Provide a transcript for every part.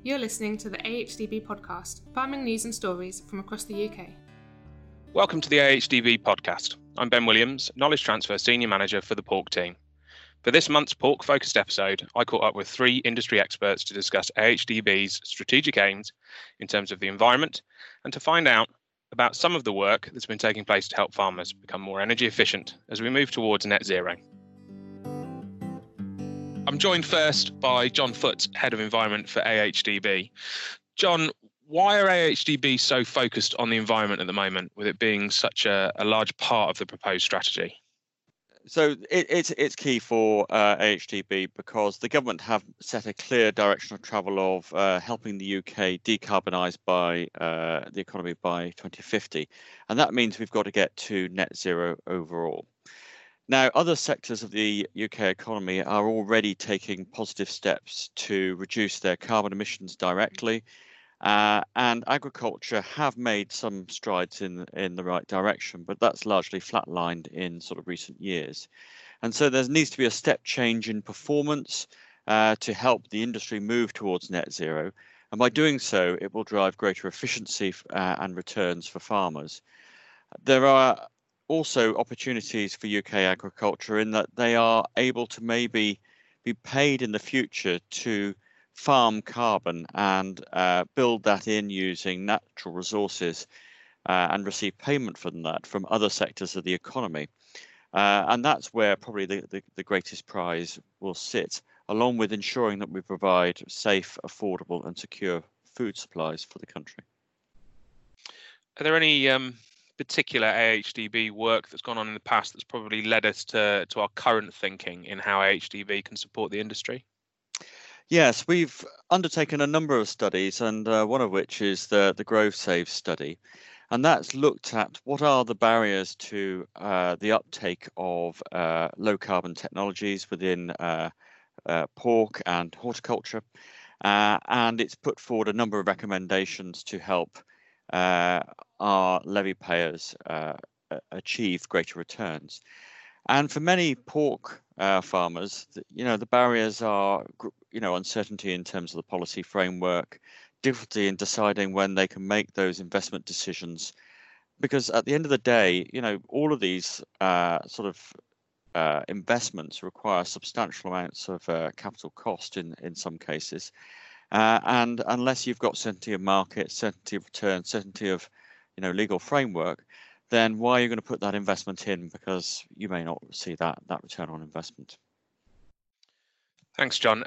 You're listening to the AHDB podcast, farming news and stories from across the UK. Welcome to the AHDB podcast. I'm Ben Williams, Knowledge Transfer Senior Manager for the pork team. For this month's pork-focused episode, I caught up with three industry experts to discuss AHDB's strategic aims in terms of the environment and to find out about some of the work that's been taking place to help farmers become more energy efficient as we move towards net zero. I'm joined first by John Foote, Head of Environment for AHDB. John, why are AHDB so focused on the environment at the moment, with it being such a large part of the proposed strategy? So it's key for AHDB because the government have set a clear direction of travel of helping the UK decarbonise by the economy by 2050. And that means we've got to get to net zero overall. Now, other sectors of the UK economy are already taking positive steps to reduce their carbon emissions directly. And agriculture have made some strides in the right direction, but that's largely flatlined in sort of recent years. And so there needs to be a step change in performance to help the industry move towards net zero. And by doing so, it will drive greater efficiency and returns for farmers. There are also opportunities for UK agriculture in that they are able to maybe be paid in the future to farm carbon and build that in using natural resources and receive payment from that from other sectors of the economy. And that's where probably the greatest prize will sit, along with ensuring that we provide safe, affordable and secure food supplies for the country. Are there any particular AHDB work that's gone on in the past that's probably led us to our current thinking in how AHDB can support the industry? Yes, we've undertaken a number of studies, and one of which is the GrowSave study. And that's looked at what are the barriers to the uptake of low carbon technologies within pork and horticulture. And it's put forward a number of recommendations to help our levy payers achieve greater returns. And for many pork farmers, the barriers are, uncertainty in terms of the policy framework, difficulty in deciding when they can make those investment decisions. Because at the end of the day, all of these investments require substantial amounts of capital cost in some cases. And unless you've got certainty of market, certainty of return, certainty of legal framework, then why are you going to put that investment in? Because you may not see that return on investment. Thanks, John.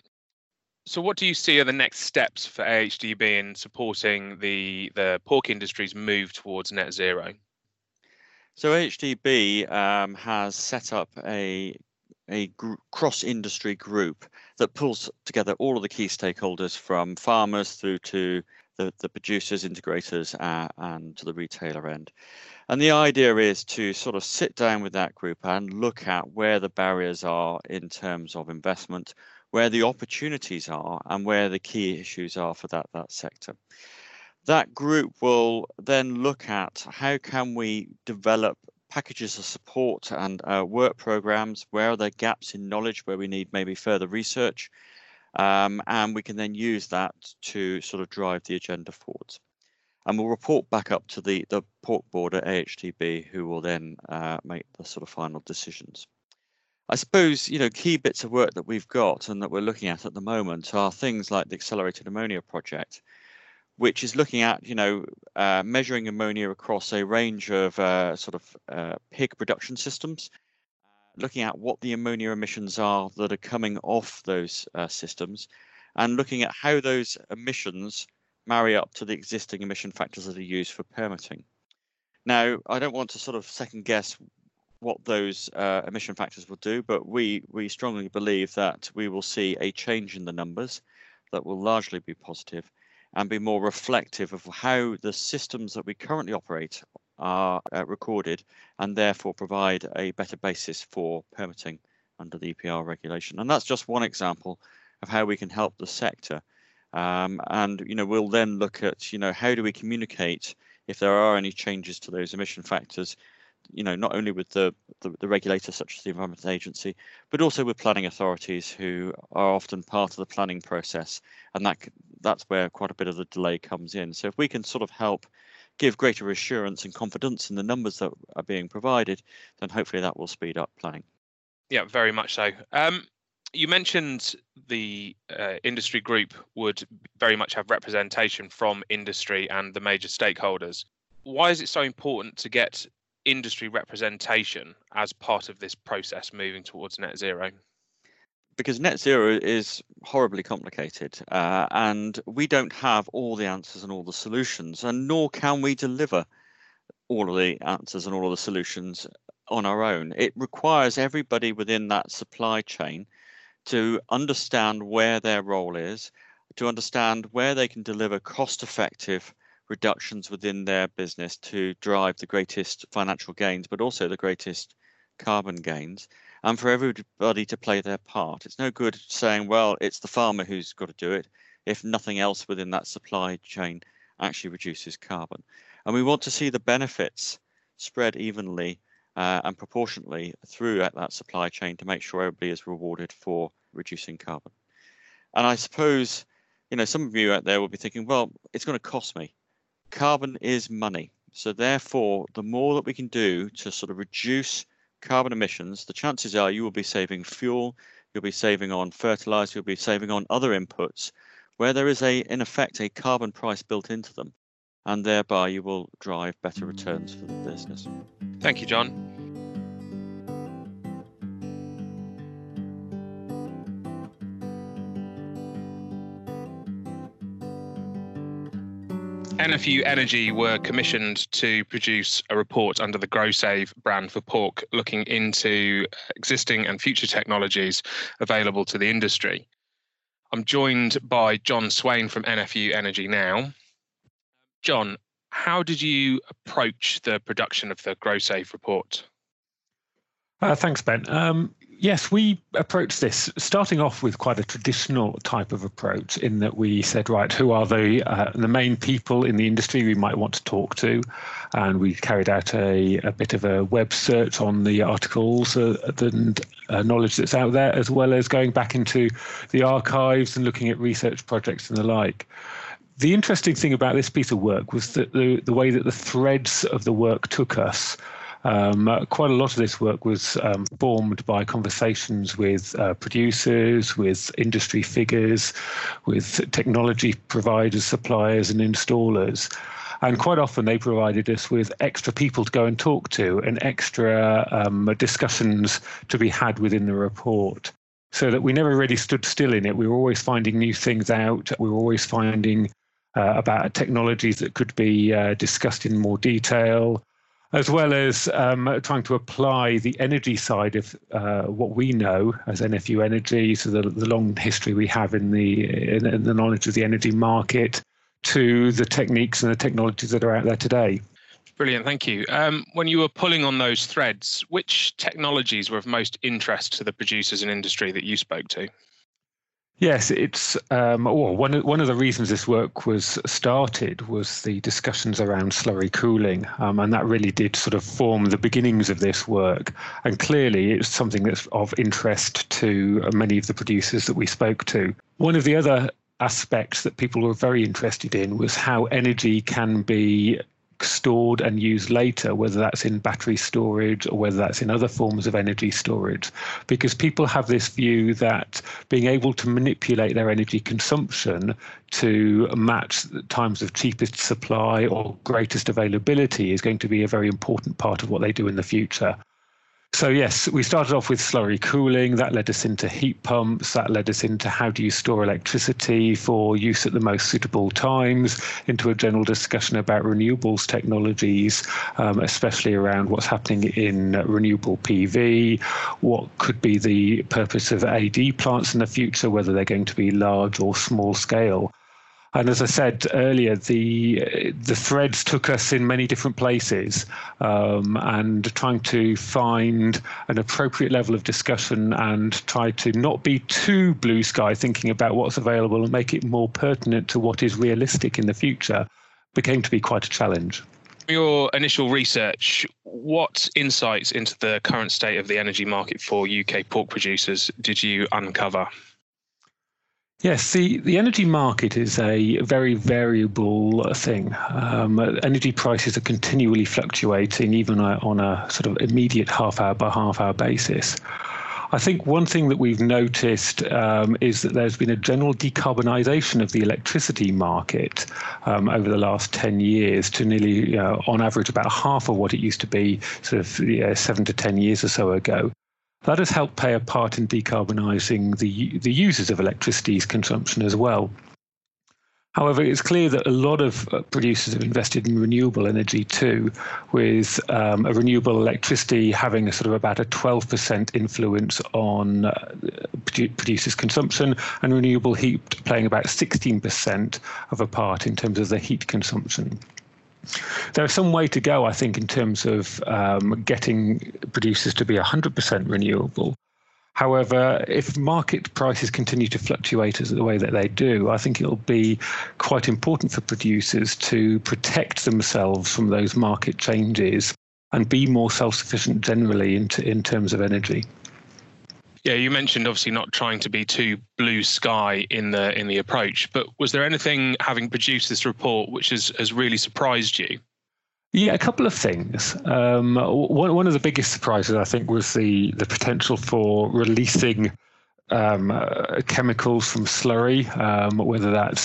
So what do you see are the next steps for AHDB in supporting the pork industry's move towards net zero? So AHDB has set up a cross-industry group that pulls together all of the key stakeholders from farmers through to the producers, integrators, and to the retailer end. And the idea is to sort of sit down with that group and look at where the barriers are in terms of investment, where the opportunities are, and where the key issues are for that sector. That group will then look at how can we develop packages of support and work programs, where are there gaps in knowledge where we need maybe further research, and we can then use that to sort of drive the agenda forwards. And we'll report back up to the pork board at AHDB, who will then make the sort of final decisions. I suppose, key bits of work that we've got and that we're looking at the moment are things like the Accelerated Ammonia Project, which is looking at, measuring ammonia across a range of pig production systems, looking at what the ammonia emissions are that are coming off those systems, and looking at how those emissions marry up to the existing emission factors that are used for permitting. Now, I don't want to sort of second guess what those emission factors will do, but we strongly believe that we will see a change in the numbers that will largely be positive and be more reflective of how the systems that we currently operate are recorded, and therefore provide a better basis for permitting under the EPR regulation. And that's just one example of how we can help the sector. And we'll then look at how do we communicate if there are any changes to those emission factors, not only with the regulators such as the Environment Agency, but also with planning authorities who are often part of the planning process, and that that's where quite a bit of the delay comes in. So if we can sort of help give greater assurance and confidence in the numbers that are being provided, then hopefully that will speed up planning. Yeah, very much so. You mentioned the industry group would very much have representation from industry and the major stakeholders. Why is it so important to get industry representation as part of this process moving towards net zero? Because net zero is horribly complicated, and we don't have all the answers and all the solutions, and nor can we deliver all of the answers and all of the solutions on our own. It requires everybody within that supply chain to understand where their role is, to understand where they can deliver cost-effective reductions within their business to drive the greatest financial gains, but also the greatest carbon gains, and for everybody to play their part. It's no good saying, well, it's the farmer who's got to do it, if nothing else within that supply chain actually reduces carbon. And we want to see the benefits spread evenly and proportionately through that supply chain to make sure everybody is rewarded for reducing carbon. And I suppose, some of you out there will be thinking, well, it's going to cost me. Carbon is money. So therefore, the more that we can do to sort of reduce carbon emissions, the chances are you will be saving fuel, you'll be saving on fertilizer, you'll be saving on other inputs where there is in effect a carbon price built into them. And thereby you will drive better returns for the business. Thank you, John. NFU Energy were commissioned to produce a report under the GrowSave brand for pork, looking into existing and future technologies available to the industry. I'm joined by John Swain from NFU Energy now. John, how did you approach the production of the GrowSave report? Thanks, Ben. Yes, we approached this starting off with quite a traditional type of approach in that we said, right, who are the main people in the industry we might want to talk to? And we carried out a bit of a web search on the articles and knowledge that's out there, as well as going back into the archives and looking at research projects and the like. The interesting thing about this piece of work was that the way that the threads of the work took us. Quite a lot of this work was formed by conversations with producers, with industry figures, with technology providers, suppliers and installers. And quite often they provided us with extra people to go and talk to and extra discussions to be had within the report. So that we never really stood still in it. We were always finding new things out. We were always finding about technologies that could be discussed in more detail, as well as trying to apply the energy side of what we know as NFU Energy, so the long history we have in the knowledge of the energy market, to the techniques and the technologies that are out there today. Brilliant, thank you. When you were pulling on those threads, which technologies were of most interest to the producers and industry that you spoke to? Yes, it's one of the reasons this work was started was the discussions around slurry cooling, and that really did sort of form the beginnings of this work. And clearly, it's something that's of interest to many of the producers that we spoke to. One of the other aspects that people were very interested in was how energy can be stored and used later, whether that's in battery storage or whether that's in other forms of energy storage, because people have this view that being able to manipulate their energy consumption to match times of cheapest supply or greatest availability is going to be a very important part of what they do in the future. So yes, we started off with slurry cooling. That led us into heat pumps. That led us into how do you store electricity for use at the most suitable times, into a general discussion about renewables technologies, especially around what's happening in renewable PV, what could be the purpose of AD plants in the future, whether they're going to be large or small scale. And as I said earlier, the threads took us in many different places, and trying to find an appropriate level of discussion and try to not be too blue sky thinking about what's available and make it more pertinent to what is realistic in the future became to be quite a challenge. Your initial research, what insights into the current state of the energy market for UK pork producers did you uncover? Yes, the energy market is a very variable thing. Energy prices are continually fluctuating, even on a sort of immediate half-hour by half-hour basis. I think one thing that we've noticed is that there's been a general decarbonisation of the electricity market over the last 10 years to nearly, on average, about half of what it used to be sort of 7 to 10 years or so ago. That has helped play a part in decarbonising the users of electricity's consumption as well. However, it's clear that a lot of producers have invested in renewable energy too, with a renewable electricity having a sort of about a 12% influence on producers' consumption, and renewable heat playing about 16% of a part in terms of the heat consumption. There's some way to go, I think, in terms of getting producers to be 100% renewable. However, if market prices continue to fluctuate as the way that they do, I think it'll be quite important for producers to protect themselves from those market changes and be more self-sufficient generally in terms of energy. Yeah, you mentioned obviously not trying to be too blue sky in the approach, but was there anything, having produced this report, which has really surprised you? Yeah, a couple of things. One of the biggest surprises, I think, was the potential for releasing chemicals from slurry, whether that's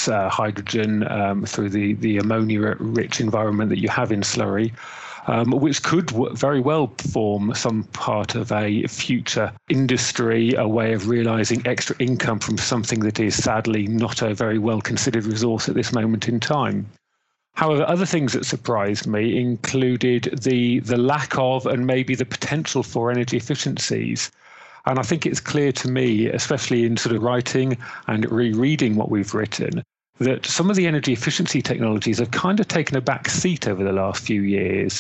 hydrogen through the ammonia-rich environment that you have in slurry, which could very well form some part of a future industry, a way of realising extra income from something that is sadly not a very well considered resource at this moment in time. However, other things that surprised me included the lack of and maybe the potential for energy efficiencies. And I think it's clear to me, especially in sort of writing and rereading what we've written, that some of the energy efficiency technologies have kind of taken a back seat over the last few years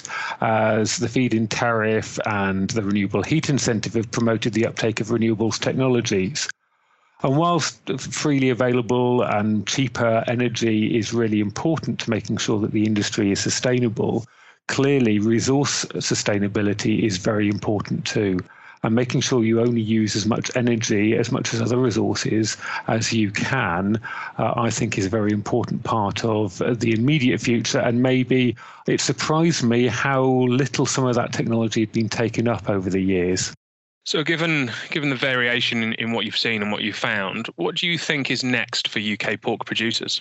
as the feed-in tariff and the renewable heat incentive have promoted the uptake of renewables technologies. And whilst freely available and cheaper energy is really important to making sure that the industry is sustainable, clearly resource sustainability is very important too. And making sure you only use as much energy, as much as other resources as you can, I think is a very important part of the immediate future. And maybe it surprised me how little some of that technology had been taken up over the years. So given the variation in what you've seen and what you've found, what do you think is next for UK pork producers?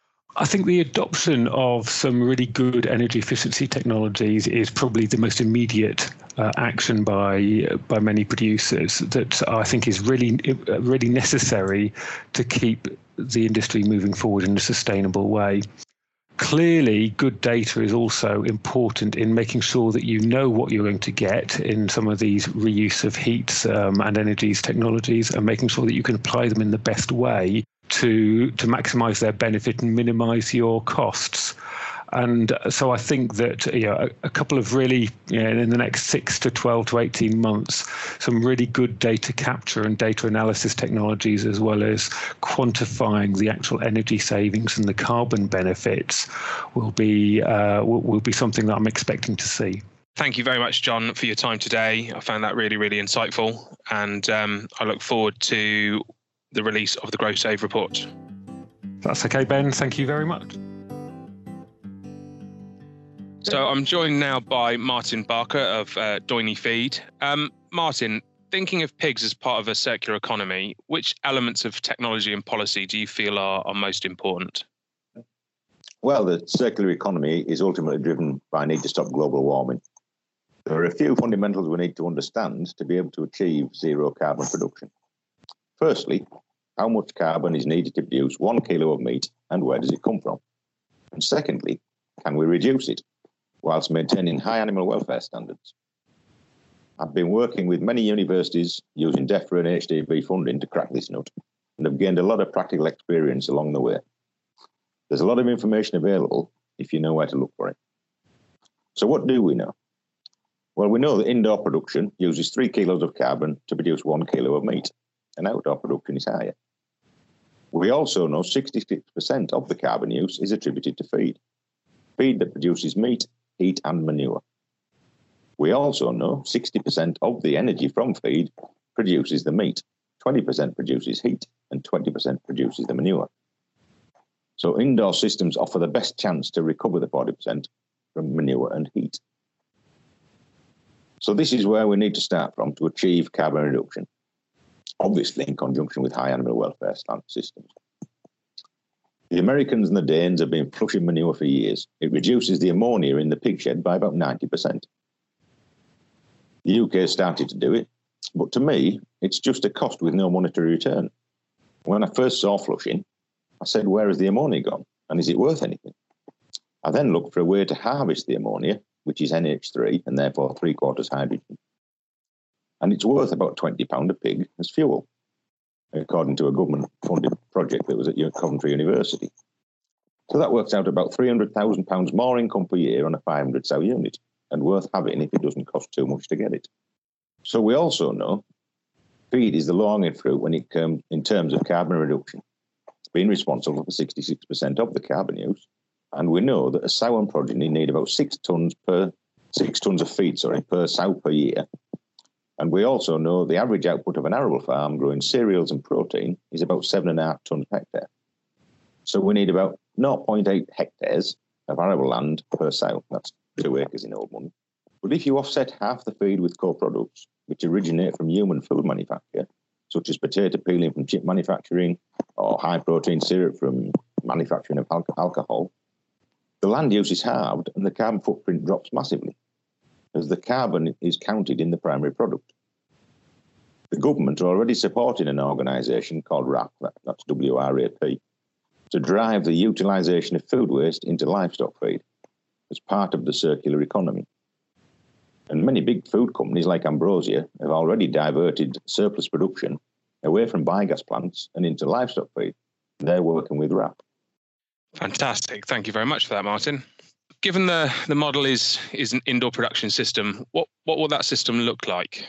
I think the adoption of some really good energy efficiency technologies is probably the most immediate action by many producers that I think is really necessary to keep the industry moving forward in a sustainable way. Clearly, good data is also important in making sure that you know what you're going to get in some of these reuse of heats and energies technologies, and making sure that you can apply them in the best way to maximise their benefit and minimise your costs. And so I think that a couple of really, in the next 6 to 12 to 18 months, some really good data capture and data analysis technologies, as well as quantifying the actual energy savings and the carbon benefits, will be something that I'm expecting to see. Thank you very much, John, for your time today. I found that really, really insightful, and I look forward to the release of the GrowSave report. That's okay, Ben. Thank you very much. So I'm joined now by Martin Barker of Doiny Feed. Martin, thinking of pigs as part of a circular economy, which elements of technology and policy do you feel are most important? Well, the circular economy is ultimately driven by a need to stop global warming. There are a few fundamentals we need to understand to be able to achieve zero carbon production. Firstly, how much carbon is needed to produce 1 kilo of meat, and where does it come from? And secondly, can we reduce it whilst maintaining high animal welfare standards? I've been working with many universities using DEFRA and HDB funding to crack this nut, and have gained a lot of practical experience along the way. There's a lot of information available if you know where to look for it. So what do we know? Well, we know that indoor production uses 3 kilos of carbon to produce 1 kilo of meat, and outdoor production is higher. We also know 66% of the carbon use is attributed to feed that produces meat, heat and manure. We also know 60% of the energy from feed produces the meat, 20% produces heat, and 20% produces the manure. So indoor systems offer the best chance to recover the 40% from manure and heat. So this is where we need to start from to achieve carbon reduction, obviously in conjunction with high animal welfare systems. The Americans and the Danes have been flushing manure for years. It reduces the ammonia in the pig shed by about 90%. The UK started to do it, but to me, it's just a cost with no monetary return. When I first saw flushing, I said, where has the ammonia gone? And is it worth anything? I then looked for a way to harvest the ammonia, which is NH3 and therefore 3/4 hydrogen. And it's worth about £20 a pig as fuel, according to a government-funded project that was at Coventry University. So that works out about £300,000 more income per year on a 500 sow unit, and worth having if it doesn't cost too much to get it. So we also know feed is the low-hanging fruit when it comes in terms of carbon reduction. It's been responsible for 66% of the carbon use, and we know that a sow and progeny need about 6 tons of feed per sow per year. And we also know the average output of an arable farm growing cereals and protein is about 7.5 tonnes per hectare. So we need about 0.8 hectares of arable land per sow. That's 2 acres in old money. But if you offset half the feed with co-products, which originate from human food manufacture, such as potato peeling from chip manufacturing or high-protein syrup from manufacturing of alcohol, the land use is halved and the carbon footprint drops massively, as the carbon is counted in the primary product. The government are already supporting an organisation called WRAP, that's WRAP, to drive the utilisation of food waste into livestock feed as part of the circular economy. And many big food companies like Ambrosia have already diverted surplus production away from biogas plants and into livestock feed. They're working with WRAP. Fantastic. Thank you very much for that, Martin. Given the model is an indoor production system, what will that system look like?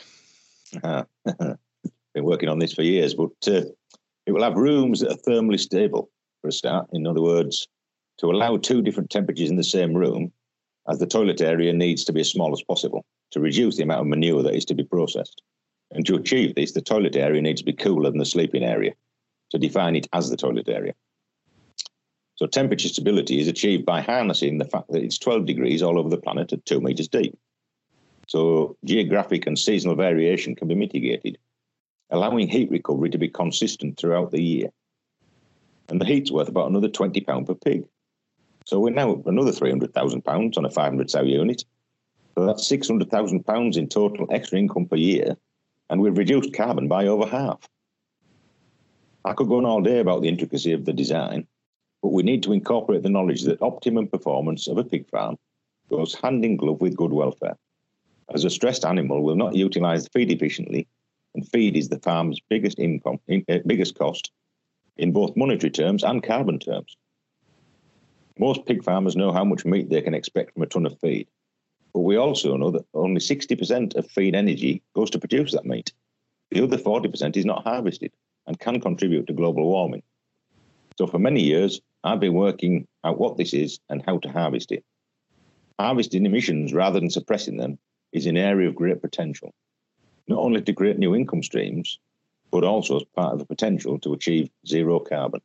Been working on this for years, but it will have rooms that are thermally stable for a start. In other words, to allow 2 different temperatures in the same room, as the toilet area needs to be as small as possible to reduce the amount of manure that is to be processed. And to achieve this, the toilet area needs to be cooler than the sleeping area to define it as the toilet area. So temperature stability is achieved by harnessing the fact that it's 12 degrees all over the planet at 2 meters deep. So geographic and seasonal variation can be mitigated, allowing heat recovery to be consistent throughout the year. And the heat's worth about another £20 per pig. So we're now another £300,000 on a 500 sow unit. So that's £600,000 in total extra income per year, and we've reduced carbon by over half. I could go on all day about the intricacy of the design, but we need to incorporate the knowledge that optimum performance of a pig farm goes hand in glove with good welfare, as a stressed animal will not utilise the feed efficiently, and feed is the farm's biggest cost in both monetary terms and carbon terms. Most pig farmers know how much meat they can expect from a ton of feed, but we also know that only 60% of feed energy goes to produce that meat. The other 40% is not harvested and can contribute to global warming. So for many years, I've been working out what this is and how to harvest it. Harvesting emissions rather than suppressing them is an area of great potential, not only to create new income streams, but also as part of the potential to achieve zero carbon.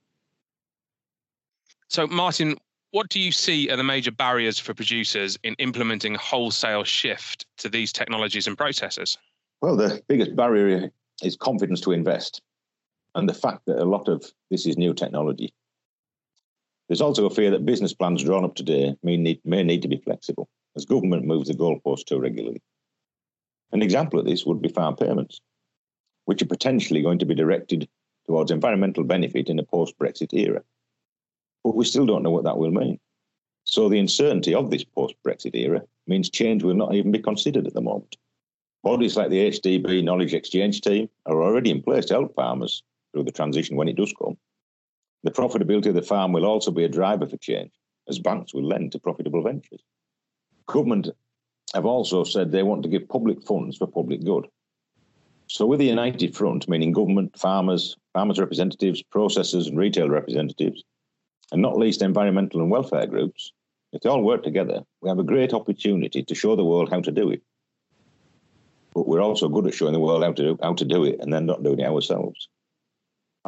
So, Martin, what do you see are the major barriers for producers in implementing a wholesale shift to these technologies and processes? Well, the biggest barrier is confidence to invest, and the fact that a lot of this is new technology. There's also a fear that business plans drawn up today may need to be flexible, as government moves the goalposts too regularly. An example of this would be farm payments, which are potentially going to be directed towards environmental benefit in a post-Brexit era. But we still don't know what that will mean. So the uncertainty of this post-Brexit era means change will not even be considered at the moment. Bodies like the HDB Knowledge Exchange team are already in place to help farmers through the transition when it does come. The profitability of the farm will also be a driver for change, as banks will lend to profitable ventures. Government have also said they want to give public funds for public good. So with a united front, meaning government, farmers representatives, processors and retail representatives, and not least environmental and welfare groups, if they all work together, we have a great opportunity to show the world how to do it. But we're also good at showing the world how to do it and then not doing it ourselves.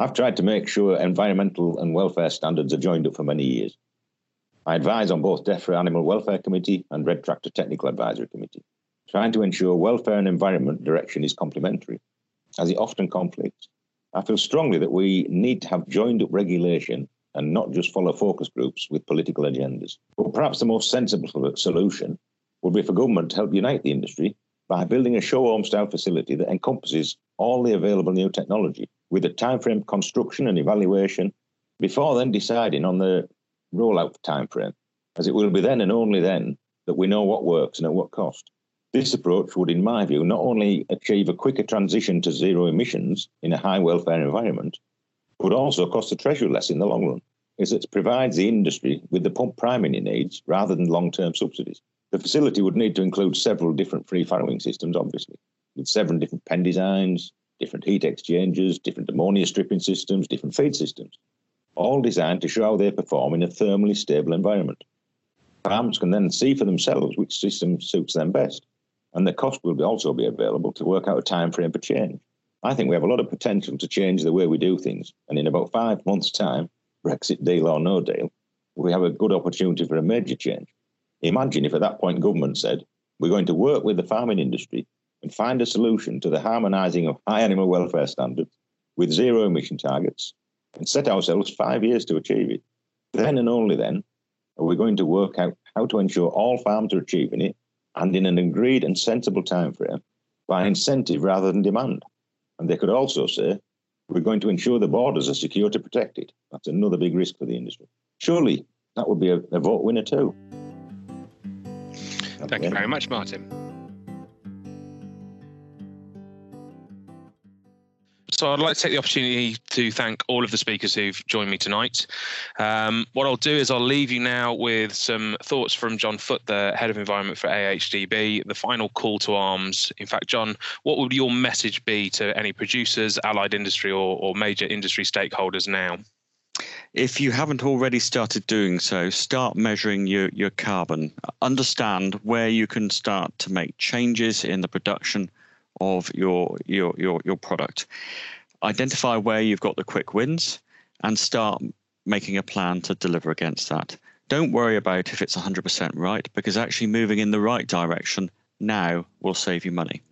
I've tried to make sure environmental and welfare standards are joined up for many years. I advise on both DEFRA Animal Welfare Committee and Red Tractor Technical Advisory Committee, trying to ensure welfare and environment direction is complementary, as it often conflicts. I feel strongly that we need to have joined up regulation and not just follow focus groups with political agendas. But perhaps the most sensible solution would be for government to help unite the industry by building a show home style facility that encompasses all the available new technology with a timeframe construction and evaluation before then deciding on the rollout timeframe, as it will be then and only then that we know what works and at what cost. This approach would, in my view, not only achieve a quicker transition to zero emissions in a high welfare environment, but also cost the Treasury less in the long run, as it provides the industry with the pump priming it needs rather than long-term subsidies. The facility would need to include several different free farrowing systems, obviously, with 7 different pen designs, different heat exchangers, different ammonia stripping systems, different feed systems, all designed to show how they perform in a thermally stable environment. Farmers can then see for themselves which system suits them best, and the cost will also be available to work out a time frame for change. I think we have a lot of potential to change the way we do things, and in about 5 months' time, Brexit deal or no deal, we have a good opportunity for a major change. Imagine if at that point government said, we're going to work with the farming industry and find a solution to the harmonising of high animal welfare standards with zero emission targets and set ourselves 5 years to achieve it. Then and only then are we going to work out how to ensure all farms are achieving it and in an agreed and sensible time frame by incentive rather than demand. And they could also say, we're going to ensure the borders are secure to protect it. That's another big risk for the industry. Surely that would be a vote winner too. Thank you very much, Martin. So I'd like to take the opportunity to thank all of the speakers who've joined me tonight. What I'll do is I'll leave you now with some thoughts from John Foote, the Head of Environment for AHDB, the final call to arms. In fact, John, what would your message be to any producers, allied industry or major industry stakeholders now? If you haven't already started doing so, start measuring your carbon. Understand where you can start to make changes in the production of your product. Identify where you've got the quick wins and start making a plan to deliver against that. Don't worry about if it's 100% right, because actually moving in the right direction now will save you money.